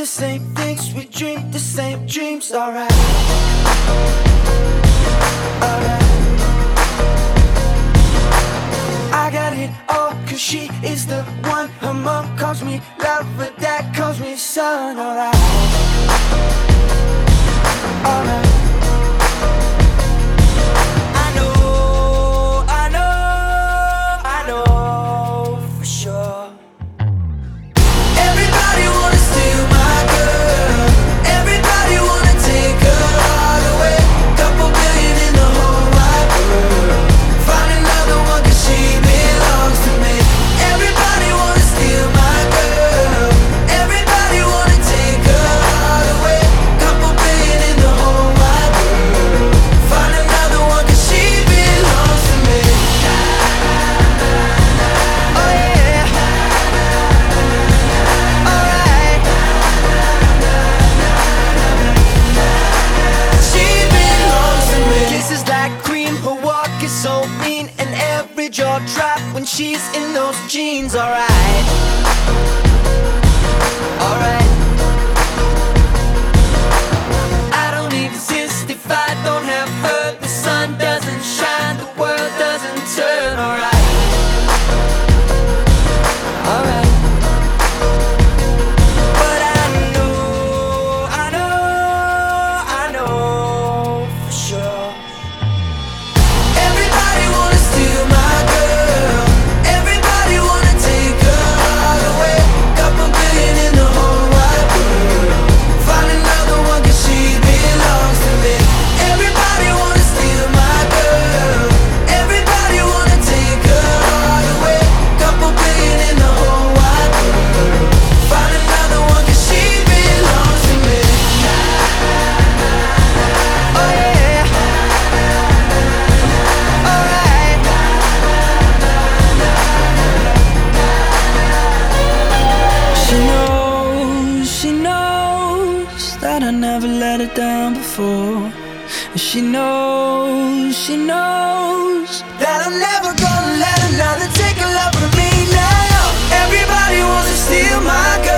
the same things, we dream the same dreams. Alright, alright. I got it all, cause she is the one. Her mom calls me love, but dad calls me son. Alright, alright. So mean, and every jaw drop when she's in those jeans. Alright, alright. I don't exist if I don't have her. The sun doesn't shine, the world doesn't turn. Alright, alright. But I know for sure. That I never let her down before. And she knows that I'm never gonna let another take a love from me now. Everybody wants to steal my girl.